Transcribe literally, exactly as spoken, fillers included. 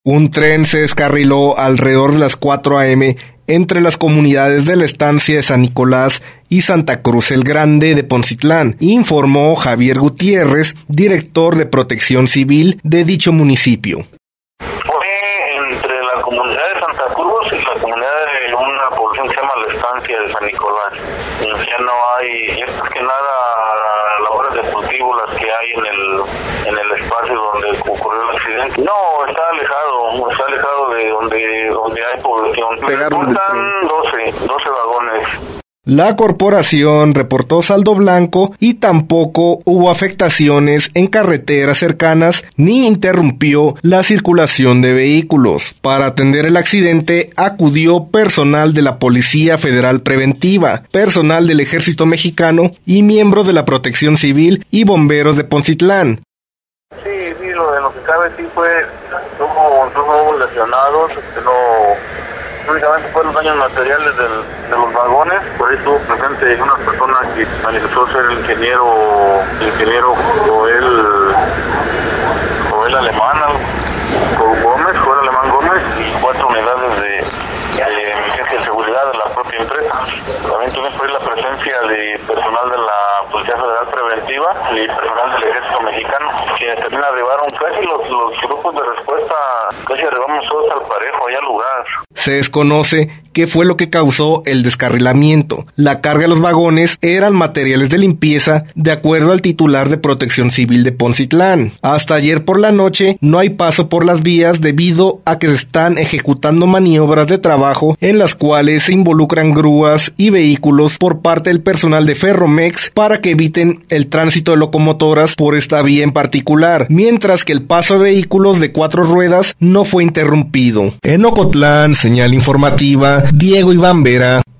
Un tren se descarriló alrededor de las cuatro a eme entre las comunidades de la estancia de San Nicolás y Santa Cruz el Grande de Poncitlán, informó Javier Gutiérrez, director de Protección Civil de dicho municipio. Fue entre la comunidad de Santa Cruz y la comunidad de una población que se llama la estancia de San Nicolás. Ya no hay, ya es que nada, labores de cultivo las que hay en el en el espacio donde ocurrió el accidente. No, está alejado, está alejado de donde donde hay población. Reportan doce, doce vagones. La corporación reportó saldo blanco y tampoco hubo afectaciones en carreteras cercanas ni interrumpió la circulación de vehículos. Para atender el accidente acudió personal de la Policía Federal Preventiva, personal del Ejército Mexicano y miembros de la Protección Civil y bomberos de Poncitlán. Sí, sí, lo de lo que cabe sí fue, no hubo lesionados, que no... Únicamente fueron daños materiales del, de los vagones. Por ahí estuvo presente una persona que manifestó ser el ingeniero, el ingeniero Joel, Joel Alemán, Gómez, Joel Alemán Gómez, y cuatro unidades de, de emergencia de seguridad de la propia empresa. También tuvimos por ahí la presencia de personal de la Policía Federal Preventiva y personal del Ejército Mexicano, quienes también arribaron casi los, los grupos de respuesta, casi arribamos todos al parejo allá al lugar. Se desconoce qué fue lo que causó el descarrilamiento. La carga de los vagones eran materiales de limpieza, de acuerdo al titular de Protección Civil de Poncitlán. Hasta ayer por la noche no hay paso por las vías debido a que se están ejecutando maniobras de trabajo en las cuales se involucran grúas y vehículos por parte del personal de Ferromex para que eviten el tránsito de locomotoras por esta vía en particular, mientras que el paso de vehículos de cuatro ruedas no fue interrumpido. En Ocotlán, señal informativa, Diego Iván Vera.